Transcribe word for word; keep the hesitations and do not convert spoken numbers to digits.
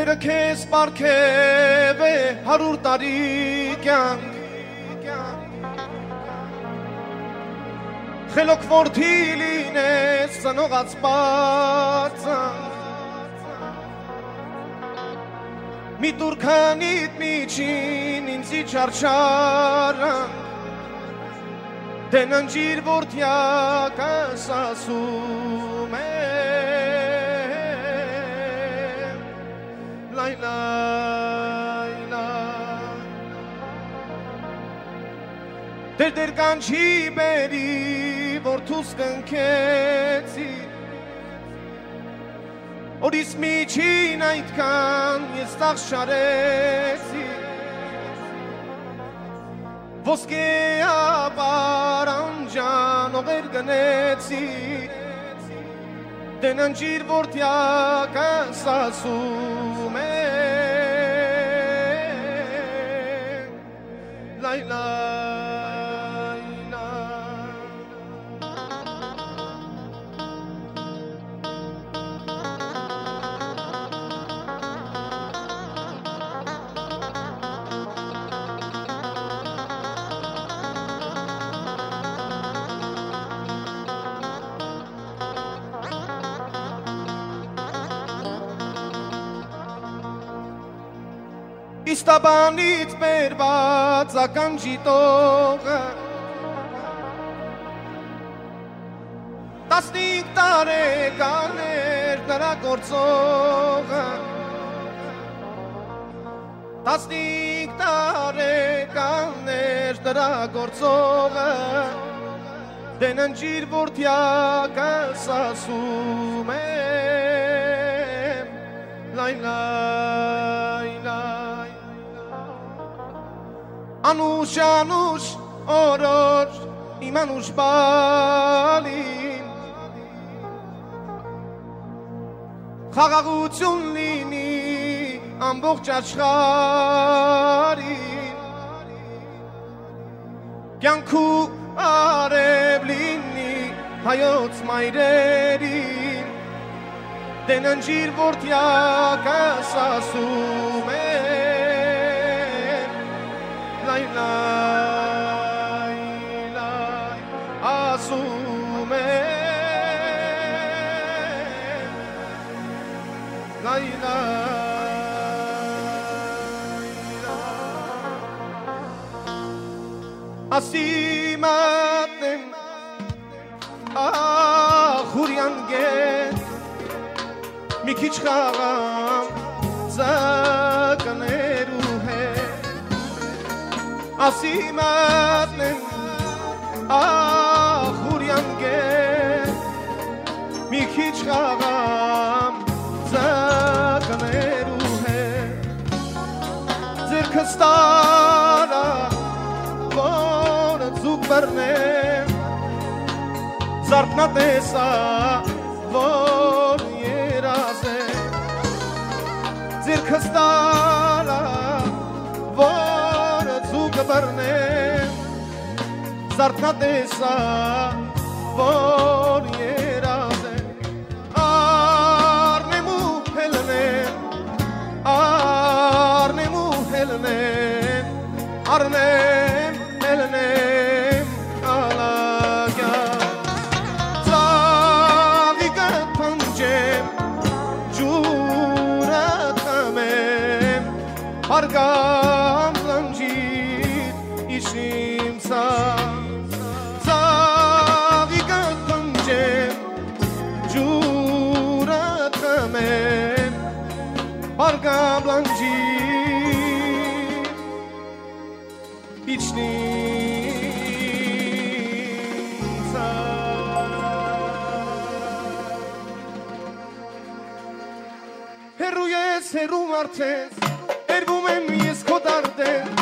Տերը քեզ պարգև է հարյուր տարի կյանք Խելոք որդի լինես ծնողած բարձանք Մի տուրքանիդ միջին ինձի չարչարանք Դեն ընջիր որդյակս ասում եմ Լայ լայ լայ Դեր դեր կանչի բերի որդուս կնքեցի Օրիս միջին այդքան ես տաղ շարեցի Ոսկե ապար անջան ողեր գնեցի Դեն ընջիր որդյակս ասում եմ Լայ լայ լայ Իստաբանից բերված ականջի տողը Տասնինք տարեկան էր նրա գործողը Տասնինք տարեկան էր նրա գործողը Դեն ընջիր որդյակս ասում եմ Լայ լայ լայ Անուշ անուշ օրոր իմ անուշ բալին Խաղաղություն լինի ամբողջ աշխարհին Կյանքու արև լինի հայոց մայրերին Դեն ընջիր որդյակս ասում եմ Լայ լայ լայ ասում եմ Լայ լայ ասիմատեմ ախուրյան գետ մի քիչ խաղամ ձակներու հետ ասիմատեմ ախուրյան գետ մի քիչ խաղամ ձակներու հետ ձերքս տարա որ ձուկ բռնեմ զարթնատեսա որ երազ է ձերքս տարա որ ձուկ բռնեմ զարթնատեսա որ երազ է առնեմ ու հելնեմ առնեմ ու հելնեմ առնեմ հելնեմ ալագյան ծաղիկը պնջեմ ջուրը թմեմ հարգամ լնջիտ իշիմ սա ծաղիկը պնջեմ ջուրը թմեմ հարգամ լնջիտ իչնիմ սա Հերու ես հերու մարդես Երվում եմ ես քո դարդեն